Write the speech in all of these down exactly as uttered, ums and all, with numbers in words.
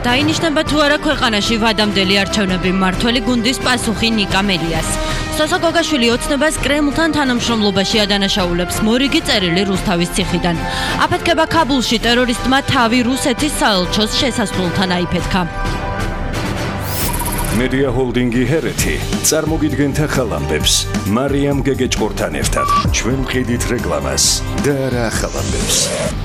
დაინიშნება თუ არა ქვეყანაში ვადამდელი არჩევნები მმართველი გუნდის პასუხი ნიკა მელიას. სოსო გოგაშვილი ოცნებას კრემლთან თანამშრომლობაში ადანაშაულებს მორიგი წერილი რუსთავის ციხიდან. აფეთქება ქაბულში ტერორისტმა თავი რუსეთის საელჩოს შესასვლელთან აიფეთქა. Media Holdingi Hereti წარმოგიდგენთ ახალ ამბებს მარიამ გეგეჭკორთან ერთად. ჩვენ ვყიდით რეკლამას და არა ახალ ამბებს.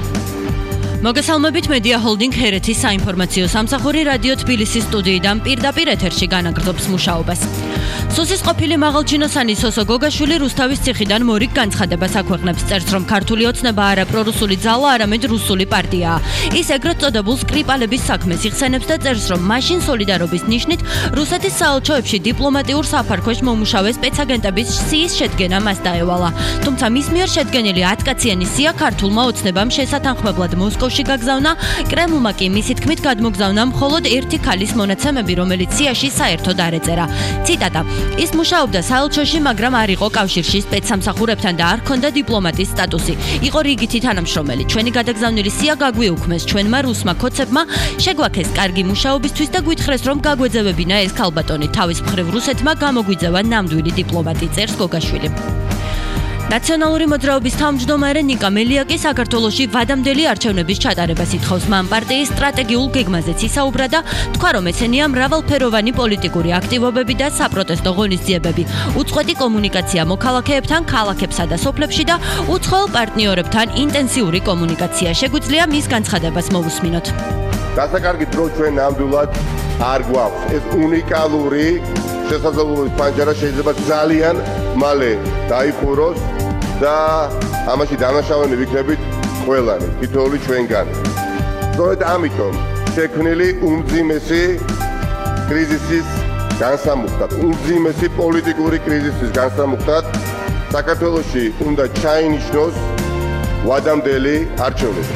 მოგესალმებით Media Holding Hereti საინფორმაციო სამსახური რადიო თბილისის სტუდიიდან პირდაპირ ეთერში განაგრძობს მუშაობას. სუსის ყოფილი მაღალჩინოსანი სოსო გოგაშვილი რუსთავის ციხიდან მორიგ განცხადებას აქვეყნებს, წერს, რომ ქართული ოცნება არა პრორუსული ძალა, არამედ რუსული პარტიაა. ის ეგრეთ წოდებულ სკრიპალების საქმეს იხსენებს და წერს, რომ მაშინ სოლიდარობის ნიშნით რუსეთის საელჩოებში დიპლომატიურ საფარქვეში მომუშავე სპეცაგენტების სიის შედგენა მას დაევალა. თუმცა მის მიერ შედგენილი ათკაციანი სია ქართულმა ოცნებამ შესათანხმებლად მოსკოვში გაგზავნა, კრემლმა კი მისი თქმით გადმოგზავნა მხოლოდ ერთი ქალის მონაცემები, რომელიც სიაში საერთოდ არ ეწერა. ციტატა: ის მუშაობდა საელჩოში, მაგრამ არ იყო კავშირში სპეცსამსახურებთან და არ ჰქონდა დიპლომატის სტატუსი. იყო რიგითი თანამშრომელი. ჩვენი გადაგზავნილი სია გაგვიუქმეს ჩვენმა რუსმა ქოცებმა, შეგვაქეს კარგი მუშაობისთვის და გვითხრეს, რომ გაგვეძევებინა ეს ქალბატონი. თავის მხრივ რუსეთმა გამოგვიძევა ნამდვილი დიპლომატი, წერს გოგაშვილი. ნაციონალური მოძრაობის თავმჯდომარე ნიკა მელია კი საქართველოში ვადამდელი არჩევნების ჩატარებას ითხოვს. მან პარტიის სტრატეგიულ გეგმაზეც ისაუბრა და თქვა, რომ ესენია მრავალფეროვანი პოლიტიკური აქტივობები და საპროტესტო ღონისძიებები, უწყვეტი კომუნიკაცია მოქალაქეებთან, ქალაქებსა და სოფლებში და უცხოელ პარტნიორებთან ინტენსიური კომუნიკაცია. შეგვიძლია მის განცხადებას მოვუსმინოთ. დასაკარგი დრო ჩვენ ნამდვილად არ გვაქვს. ეს უნიკალური შესაძლებლობის პანჯარა შეიძლება ძალიან მალე დაიხუროს და ამაში დანაშაულები ვიქნებით ყველანი, თითოეული ჩვენგანი. სწორედ ამიტომ შექმნილი უმძიმესი კრიზისის განსამუხტად, უმძიმესი პოლიტიკური კრიზისის განსამუხტად საქართველოში უნდა ჩაინიშნოს ვადამდელი არჩევნები.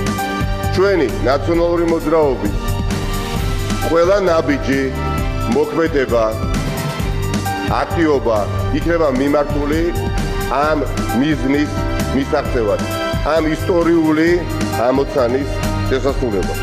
ჩვენი ნაციონალური მოძრაობის ყველა ნაბიჯი, მოქმედება, აქტივობა იქნება მიმართული ამ მიზნის მისაღწევად, ამ ისტორიული ამოცანის შესასრულებლად.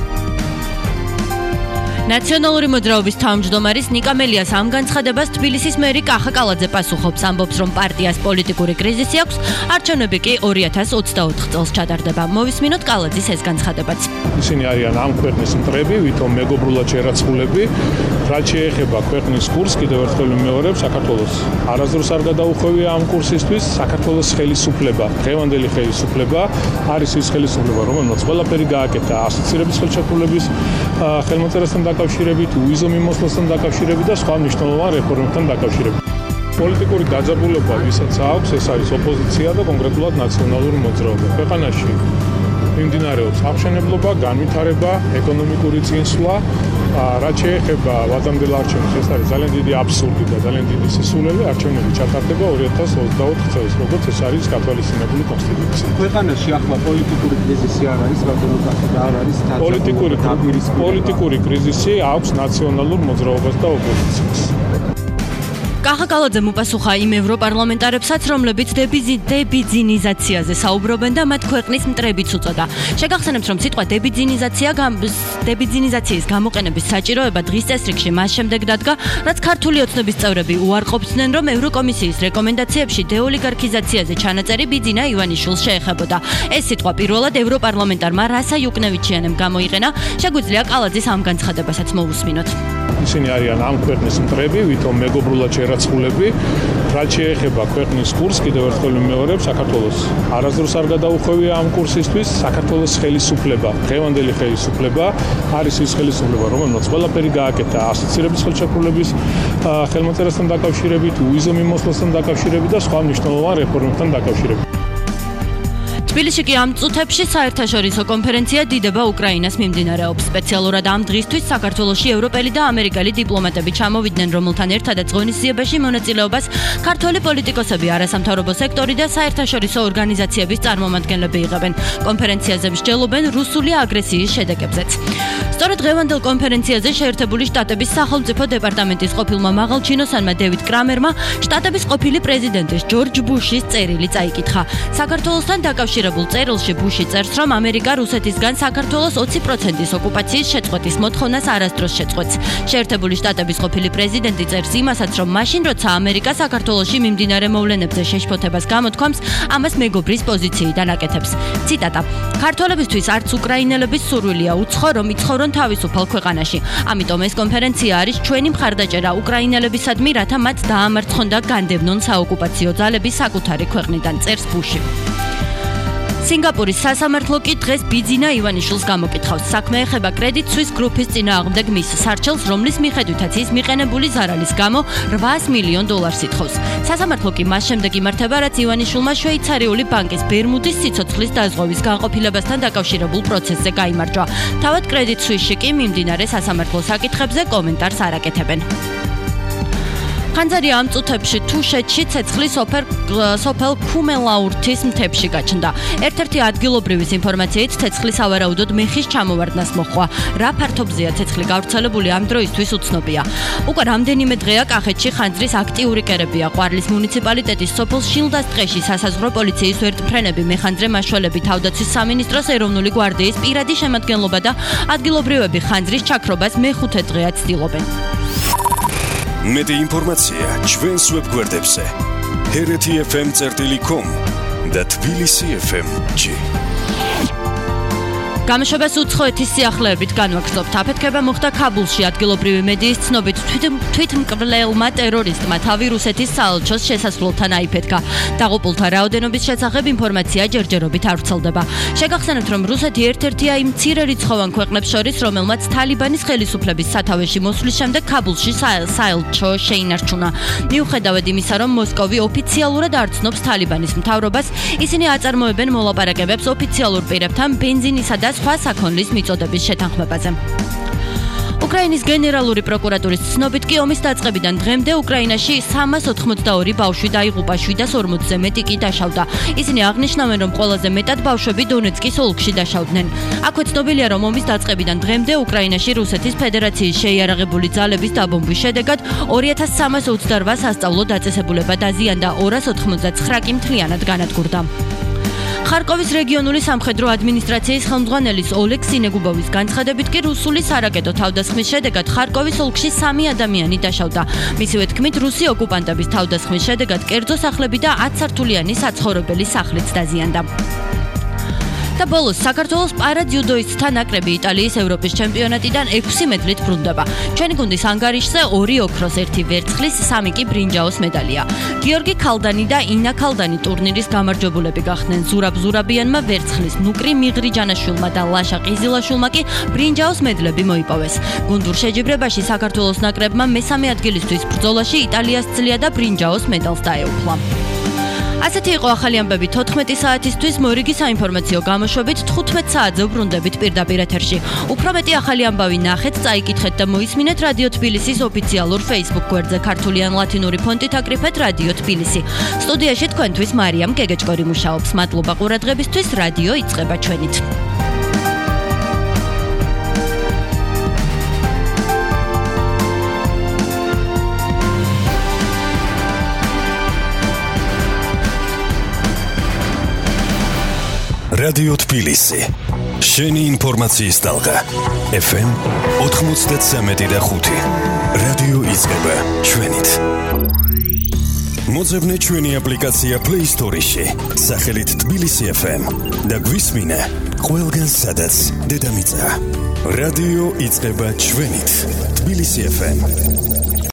ნაციონალური მოძრაობის თავმჯდომარის ნიკა მელიას ამ განცხადებას თბილისის მერი კახა კალაძე პასუხობს, ამბობს, რომ პარტიას პოლიტიკური კრიზისი აქვს, არჩევნები კი ორი ათას ოცდაოთხ წელს ჩატარდება. მოვისმინოთ კალაძის ეს განცხადებაც. ისინი არიან ამ ქვეყნის მტრები, ვითომ მეგობრულად შერაცხულები, რაც შეეხება ქვეყნის კურსს, კიდევ ერთხელ ვიმეორებ, საქართველოს არასდროს არ გადაუხვევია ამ კურსისთვის. საქართველოს ხელისუფლება, დღევანდელი ხელისუფლება არის ის ხელისუფლება, რომელმაც ყველაფერი გააკეთა ასოცირების ხელშეკრულების ხელმოწერასთან დაკავშირებით, უიზო მიმოსვლასთან დაკავშირებით და სხვა მნიშვნელოვან რეფორმებთან დაკავშირებით. პოლიტიკური დაძაბულობა ვისაც აქვს, ეს არის ოპოზიცია და კონკრეტულად ნაციონალური მოძრაობა. ქვეყანაში მიმდინარეობს აღშენებლობა, განვითარება, ეკონომიკური წინსვლა. რაც შეეხება ვადამდელ არჩევნებს, ეს არის ძალიან დიდი აბსურდი და ძალიან დიდი სისულელე. არჩევნები ჩატარდება ორი ათას ოცდაოთხ წელს, როგორც ეს არის გათვალისწინებული კონსტიტუცია. ქვეყანაში ახლა პოლიტიკური კრიზისი არ არის, რადგან და არ არის პოლიტიკური პოლიტიკური კრიზისი აქვს ნაციონალურ მოძრაობას და ოპოზიციას. კახა კალაძემ უპასუხა იმ ევროპარლამენტარებსაც, რომლებიც დებიძინიზაციაზე საუბრობენ და მათ ქვეყნის მტრებიც უწოდა. შეგახსენებთ, რომ სიტყვა დებიძინიზაცია დებიძინიზაციის გამოყენების საჭიროება დღის წესრიგში მას შემდეგ დადგა, რაც ქართული ოცნების წევრები უარყოფდნენ, რომ ევროკომისიის რეკომენდაციებში დეოლიგარქიზაციაზე ჩანაწერი ბიძინა ივანიშვილს შეეხებოდა. ეს სიტყვა პირველად ევროპარლამენტარმა რასა იუკნევიჩიანემ გამოიყენა. შეგვიძლია კალაძის ამ განცხადებასაც მოვუსმინოთ. ისინი არიან ამ ქვეყნის მტრები, ვითომ მეგობრულად შერაცხულები, რაც შეეხება ქვეყნის კურსს, კიდევ ერთხელ ვიმეორებ, საქართველოს არასდროს არ გადაუხვევია ამ კურსისთვის. საქართველოს ხელისუფლება, დღევანდელი ხელისუფლება არის ის ხელისუფლება, რომელმაც ყველაფერი გააკეთა ასოცირების ხელშეკრულების ხელმოწერასთან დაკავშირებით, უიზო მიმოსვლასთან დაკავშირებით და სხვა მნიშვნელოვან რეფორმებთან დაკავშირებით. თბილისში კი ამ წუთებში საერთაშორისო კონფერენცია დიდება უკრაინას მიმდინარეობს. სპეციალურად ამ დღისთვის საქართველოში ევროპელი და ამერიკელი დიპლომატები ჩამოვიდნენ, რომელთან ერთადაც ღონისძიებაში მონაწილეობას ქართველი პოლიტიკოსები, არასამთავრობო სექტორი და საერთაშორისო ორგანიზაციების წარმომადგენლები იღებენ. კონფერენციაზე მსჯელობენ რუსული აგრესიის შედეგებზეც. სწორედ დღევანდელ კონფერენციაზე შეერთებული შტატების სახელმწიფო დეპარტამენტის ყოფილმა მაღალჩინოსანმა დევიდ კრამერმა შტატების ყოფილი პრეზიდენტის ჯორჯ ბუშის წერილი წაიკითხა. საქართველოსთან დაკავშირებულ წერილში ბუში წერს, რომ ამერიკა რუსეთისგან საქართველოს ოცი პროცენტის ოკუპაციის შეწყვეტის მოთხოვნას არასდროს შეწყვეტს. შეერთებული შტატების ყოფილი პრეზიდენტი წერს იმასაც, რომ მაშინ როცა ამერიკა საქართველოში მიმდინარე მოვლენებზე შეშფოთებას გამოთქვამს, ამას მეგობრის პოზიციიდან აკეთებს. ციტატა: ქართველებისთვის არც უკრაინელების სურვილია უცხო, რომ იცხოვრონ თავისუფალ ქვეყანაში. ამიტომ ეს კონფერენცია არის ჩვენი მხარდაჭერა უკრაინელებისადმი, რათა მათ დაამარცხონ და განდევნონ საოკუპაციო ძალები საკუთარი ქვეყნიდან, წერს ბუში. სინგაპურის სასამართლო კი დღეს ბიძინა ივანიშვილს გამოკითხავს. საქმე ეხება კრედიტ სუის გრუპის წინააღმდეგ მის სარჩელს, რომლის მიხედვითაც ის მიყენებული ზარალის გამო რვაას მილიონ დოლარს ითხოვს. სასამართლო კი მას შემდეგ იმართება, რაც ივანიშვილმა შვეიცარიული ბანკის ბერმუდის სიცოცხლის დაზღვევის განყოფილებასთან დაკავშირებულ პროცესზე გაიმარჯვა. თავად კრედიტ სუისში კი მიმდინარე სასამართლო საკითხებზე კომენტარს არ აკეთებენ. ხანძარი ამ წუთებში თუშეთში ცეცხლის სოფელ ქუმელაურთის მთებში გაჩნდა. ერთ-ერთი ადგილობრივის ინფორმაციით ცეცხლის ავარაუდოდ მეხის ჩამოვარდნას მოჰყვა. რა ფართობზეა ცეცხლი გავრცელებული ამ დროისთვის უცნობია. უკვე რამდენიმე დღეა კახეთში ხანძრის აქტიური კერებია. ყვარლის მუნიციპალიტეტის სოფელ შილდას ტყეში სასაზღვრო პოლიციის ვერტმფრენები, მეხანძრე მაშველები, თავდაცვის სამინისტროს ეროვნული გვარდიის პირადი შემადგენლობა და ადგილობრივები ხანძრის ჩაქრობას მეხუთე დღეა ცდილობენ. მეტი ინფორმაცია ჩვენს ვებგვერდებზე ჰერეთი ეფ ემ წერტილი კომ და თბილისი ეფ ემ-ში. გამოშვებას უცხოეთის სიახლეებით განვაგრძობთ. აფეთქება მოხდა ქაბულში ადგილობრივი მედიის ცნობით თვითმკვლელმა ტერორისტმა თავი რუსეთის საელჩოს შესასვლელთან აიფეთქა. დაღუპულთა რაოდენობის შესახებ ინფორმაცია ჯერჯერობით არ ვრცელდება. შეგახსენებთ, რომ რუსეთი ერთ-ერთია იმ მცირე რიცხოვან ქვეყნებს შორის, რომელმაც თალიბანის ხელისუფლების სათავეში მოსვლის შემდეგ ქაბულში საელჩო შეინარჩუნა. მიუხედავად იმისა, რომ მოსკოვი ოფიციალურად არ ცნობს თალიბანის მთავრობას, ისინი აწარმოებენ მოლაპარაკებებს ოფიციალურ პირებთან ბენზინისა და სხვა საქონლის მიწოდების შეთანხმებაზე. უკრაინის გენერალური პროკურატურის ცნობით კი ომის დაწყებიდან დღემდე უკრაინაში სამას ოთხმოცდაორი ბავშვი დაიღუპა, შვიდას ორმოცზე მეტი კი დაშავდა. ისინი აღნიშნავენ, რომ ყველაზე მეტად ბავშვები დონეცკის ოლქში დაშავდნენ. აქვე ცნობილია, რომ ომის დაწყებიდან დღემდე უკრაინაში რუსეთის ფედერაციის შეიარაღებული ძალების დაბომბვის შედეგად ორი ათას სამას ოცდარვა სასწავლო დაწესებულება დაზიანდა, ორას ოთხმოცდაცხრა კი მთლიანად განადგურდა. ხარკოვის რეგიონული სამხედრო ადმინისტრაციის ხელმძღვანელის ოლეგ სინეგუბოვის განცხადებით კი რუსული სარაკეტო თავდასხმის შედეგად ხარკოვის ოლქში სამი ადამიანი დაშავდა. მისივე თქმით, რუსი ოკუპანტების თავდასხმის შედეგად კერძო სახლები და ათსართულიანი საცხოვრებელი სახლიც დაზიანდა. და ბოლოს საქართველოს პარაძიუდოისტთა ნაკრები იტალიის ევროპის ჩემპიონატიდან ექვსი მედლით ბრუნდება. ჩვენი გუნდის ანგარიშზე ორი ოქროს, ერთი ვერცხლის, სამი კი ბრინჯაოს მედალია. გიორგი ქალდანი და ინა ქალდანი ტურნირის გამარჯვებულები გახდნენ. ზურაბ ზურაბიანმა ვერცხლის, ნუკრი მიღრი ჯანაშვილმა და ლაშა ყიზილაშვილმა კი ბრინჯაოს მედლები მოიპოვეს. გუნდურ შეჯიბრებაში საქართველოს ნაკრებმა მესამე ადგილისთვის ბრძოლაში იტალიას ცლია და ბრინჯაოს მედალს დაეუფლა. ასეთი იყო ახალი ამბები თოთხმეტი საათისთვის. მორიგი საინფორმაციო გამოშვებით თხუთმეტ საათზე ვბრუნდებით პირდაპირ ეთერში. უფრო მეტი ახალი ამბავი ნახეთ, წაიკითხეთ და მოისმინეთ რადიო თბილისის ოფიციალურ Facebook გვერდზე. ქართული ან ლათინური ფონტით აკრიფეთ რადიო თბილისი. სტუდიაში თქვენთვის მარიამ გეგეჭკორი მუშაობს. მადლობა ყურადღებისთვის. რადიო იწყება ჩვენით. რადიო თბილისი. შენი ინფორმაციის ტალღა. ეფ ემ ოთხმოცდათსამი და ხუთი. რადიო იწყება ჩვენით. მოძებნე ჩვენი აპლიკაცია Play Store-ში. სახელით თბილისი ეფ ემ და გვისმინე ყველგან სადაც დედამიწა. რადიო იწყება ჩვენით. თბილისი ეფ ემ.